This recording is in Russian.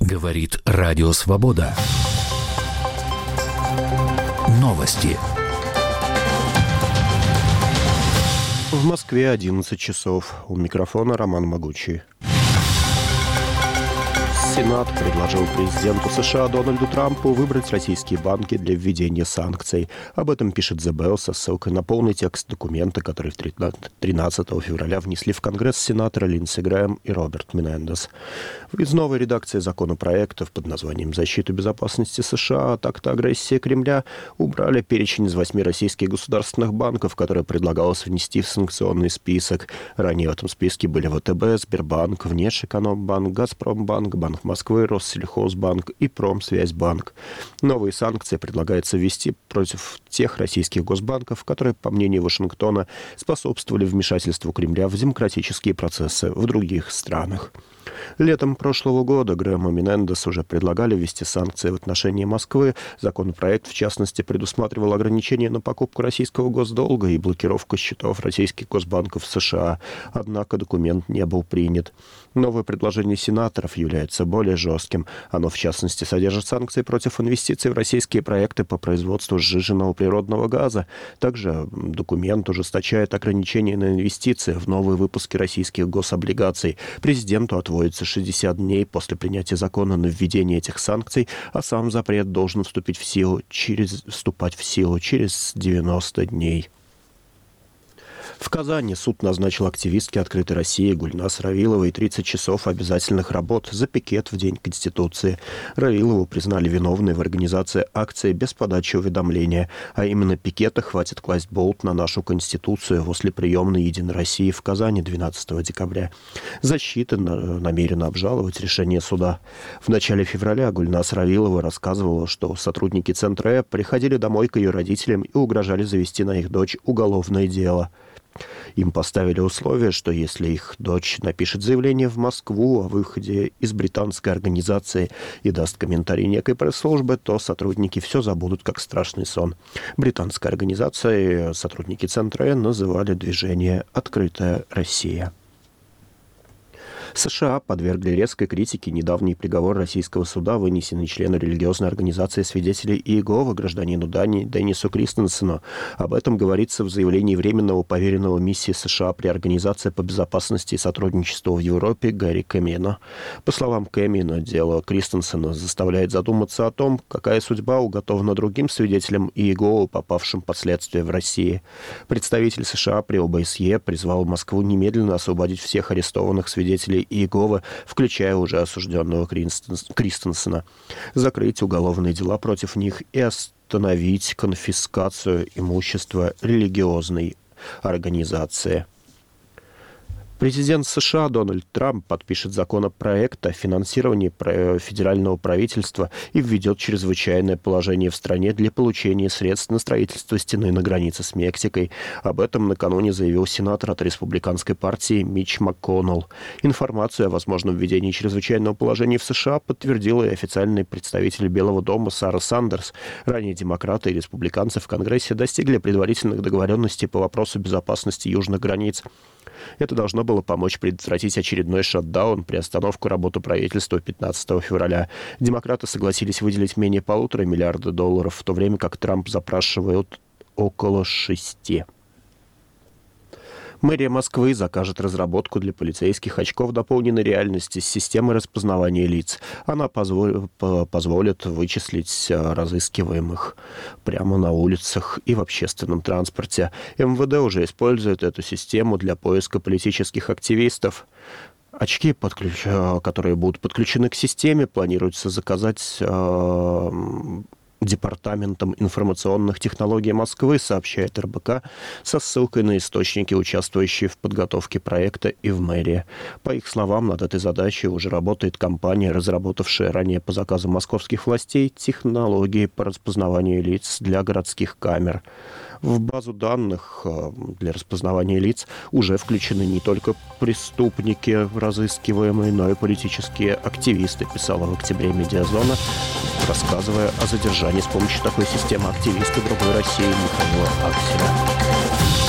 Говорит Радио Свобода. Новости. В Москве 11 часов. У микрофона Роман Могучий. Сенат предложил президенту США Дональду Трампу выбрать российские банки для введения санкций. Об этом пишет The Bell со ссылкой на полный текст документа, который 13 февраля внесли в Конгресс сенаторы Линдси Грэхэм и Роберт Менендес. Из новой редакции законопроектов под названием «Защита безопасности США, так-то агрессия Кремля» убрали перечень из 8 российских государственных банков, которые предлагалось внести в санкционный список. Ранее в этом списке были ВТБ, Сбербанк, Внешэкономбанк, Газпромбанк, Банк Москвы, Россельхозбанк и Промсвязьбанк. Новые санкции предлагается ввести против тех российских госбанков, которые, по мнению Вашингтона, способствовали вмешательству Кремля в демократические процессы в других странах. Летом прошлого года Грэхэм и Менендес уже предлагали ввести санкции в отношении Москвы. Законопроект, в частности, предусматривал ограничения на покупку российского госдолга и блокировку счетов российских госбанков в США. Однако документ не был принят. Новое предложение сенаторов является более жестким. Оно, в частности, содержит санкции против инвестиций в российские проекты по производству сжиженного природного газа. Также документ ужесточает ограничения на инвестиции в новые выпуски российских гособлигаций. Президенту отводится 60 дней после принятия закона на введение этих санкций, а сам запрет должен вступать в силу через 90 дней. В Казани суд назначил активистке «Открытой России» Гульназ Равиловой 30 часов обязательных работ за пикет в День Конституции. Равилову признали виновной в организации акции без подачи уведомления, а именно пикета «Хватит класть болт на нашу Конституцию» возле приемной «Единой России» в Казани 12 декабря. Защита намерена обжаловать решение суда. В начале февраля Гульназ Равилова рассказывала, что сотрудники Центра Э приходили домой к ее родителям и угрожали завести на их дочь уголовное дело. Им поставили условие, что если их дочь напишет заявление в Москву о выходе из британской организации и даст комментарий некой пресс-службы, то сотрудники все забудут как страшный сон. Британской организацией сотрудники Центра Э называли движение «Открытая Россия». США подвергли резкой критике недавний приговор российского суда, вынесенный члену религиозной организации свидетелей Иеговы, гражданину Дании Деннису Кристенсену. Об этом говорится в заявлении временного поверенного миссии США при Организации по безопасности и сотрудничеству в Европе Гарри Кэмино. По словам Кэмино, дело Кристенсена заставляет задуматься о том, какая судьба уготована другим свидетелям Иеговы, попавшим под следствие в России. Представитель США при ОБСЕ призвал Москву немедленно освободить всех арестованных свидетелей Иеговы, включая уже осужденного Кристенсена, закрыть уголовные дела против них и остановить конфискацию имущества религиозной организации. Президент США Дональд Трамп подпишет законопроект о финансировании федерального правительства и введет чрезвычайное положение в стране для получения средств на строительство стены на границе с Мексикой. Об этом накануне заявил сенатор от республиканской партии Митч МакКоннелл. Информацию о возможном введении чрезвычайного положения в США подтвердила и официальный представитель Белого дома Сара Сандерс. Ранее демократы и республиканцы в Конгрессе достигли предварительных договоренностей по вопросу безопасности южных границ. Это должно было помочь предотвратить очередной шатдаун, приостановку работы правительства 15 февраля. Демократы согласились выделить менее $1,5 миллиарда, в то время как Трамп запрашивает около 6. Мэрия Москвы закажет разработку для полицейских очков дополненной реальности с системой распознавания лиц. Она позволит вычислить разыскиваемых прямо на улицах и в общественном транспорте. МВД уже использует эту систему для поиска политических активистов. Очки, которые будут подключены к системе, планируется заказать Департаментом информационных технологий Москвы, сообщает РБК, со ссылкой на источники, участвующие в подготовке проекта и в мэрии. По их словам, над этой задачей уже работает компания, разработавшая ранее по заказу московских властей технологии по распознаванию лиц для городских камер. В базу данных для распознавания лиц уже включены не только преступники разыскиваемые, но и политические активисты, писала в октябре «Медиазона», рассказывая о задержании с помощью такой системы активиста «Другой России» Михаила Акселя.